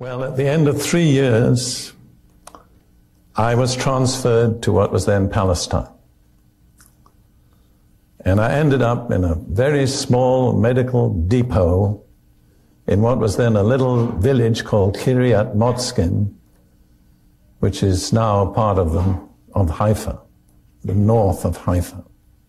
Well, at the end of 3 years, I was transferred to what was then Palestine. And I ended up in a very small medical depot in what was then a little village called Kiryat Motzkin, which is now part of Haifa, the north of Haifa.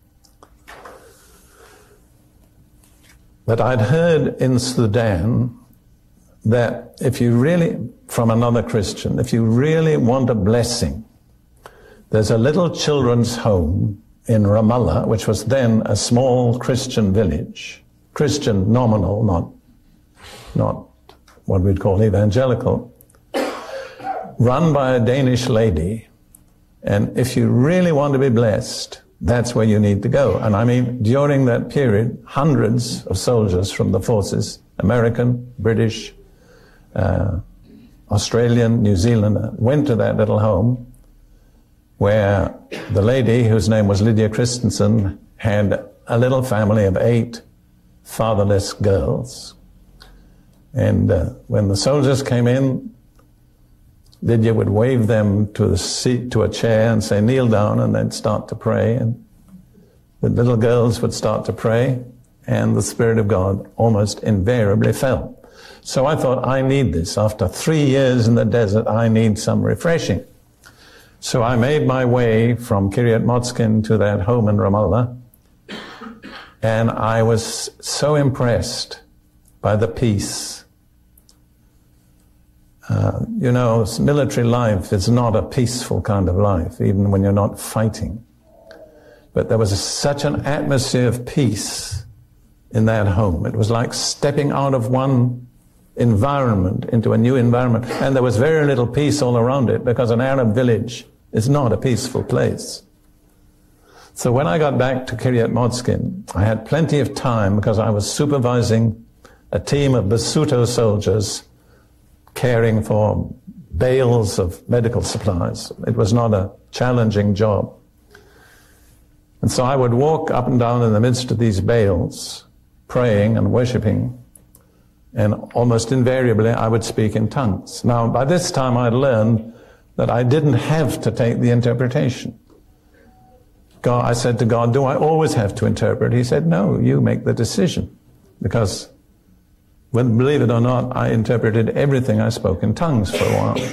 But I'd heard in Sudan that if you really, from another Christian, if you really want a blessing, there's a little children's home in Ramallah, which was then a small Christian village, Christian nominal, not what we'd call evangelical, run by a Danish lady. And if you really want to be blessed, that's where you need to go. And I mean, during that period, hundreds of soldiers from the forces, American, British, Australian, New Zealander, went to that little home where the lady, whose name was Lydia Christensen, had a little family of 8 fatherless girls. And when the soldiers came in, Lydia would wave them to the seat, to a chair, and say, kneel down, and they'd start to pray. And the little girls would start to pray, and the Spirit of God almost invariably fell. So I thought, I need this. After 3 years in the desert, I need some refreshing. So I made my way from Kiryat Motzkin to that home in Ramallah, and I was so impressed by the peace. You know, military life is not a peaceful kind of life, even when you're not fighting. But there was such an atmosphere of peace in that home. It was like stepping out of one environment into a new environment. And there was very little peace all around it, because an Arab village is not a peaceful place. So when I got back to Kiryat Motzkin, I had plenty of time, because I was supervising a team of Basuto soldiers caring for bales of medical supplies. It was not a challenging job. And so I would walk up and down in the midst of these bales, praying and worshiping, and almost invariably I would speak in tongues. Now, by this time I'd learned that I didn't have to take the interpretation. I said to God, do I always have to interpret? He said, no, you make the decision. Because, believe it or not, I interpreted everything I spoke in tongues for a while.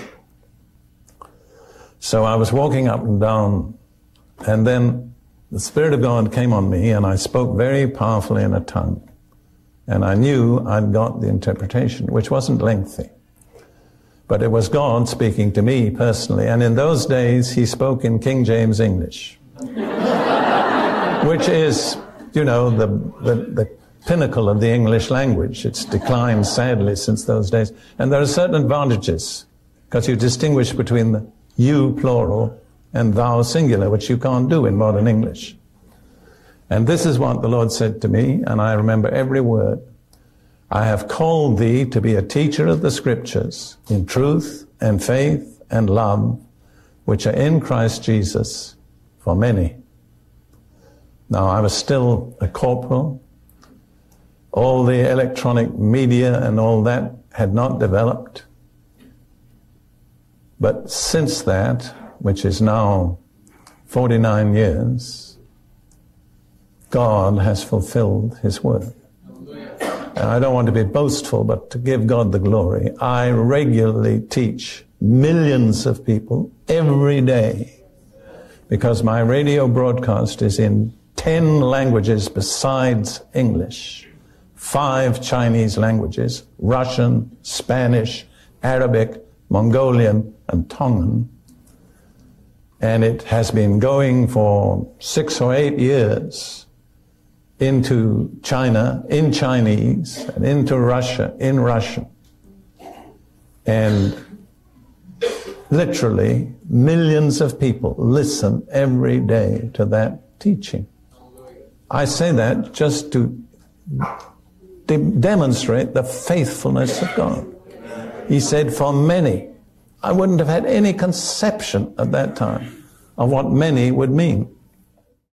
So I was walking up and down, and then the Spirit of God came on me, and I spoke very powerfully in a tongue. And I knew I'd got the interpretation, which wasn't lengthy. But it was God speaking to me personally. And in those days, he spoke in King James English, which is, you know, the pinnacle of the English language. It's declined sadly since those days. And there are certain advantages, because you distinguish between the you plural and thou singular, which you can't do in modern English. And this is what the Lord said to me, and I remember every word. I have called thee to be a teacher of the Scriptures in truth and faith and love, which are in Christ Jesus for many. Now, I was still a corporal. All the electronic media and all that had not developed. But since that, which is now 49 years, God has fulfilled his word. And I don't want to be boastful, but to give God the glory, I regularly teach millions of people every day, because my radio broadcast is in 10 languages besides English, 5 Chinese languages, Russian, Spanish, Arabic, Mongolian, and Tongan. And it has been going for 6 or 8 years into China, in Chinese, and into Russia, in Russian. And literally millions of people listen every day to that teaching. I say that just to demonstrate the faithfulness of God. He said, for many. I wouldn't have had any conception at that time of what many would mean.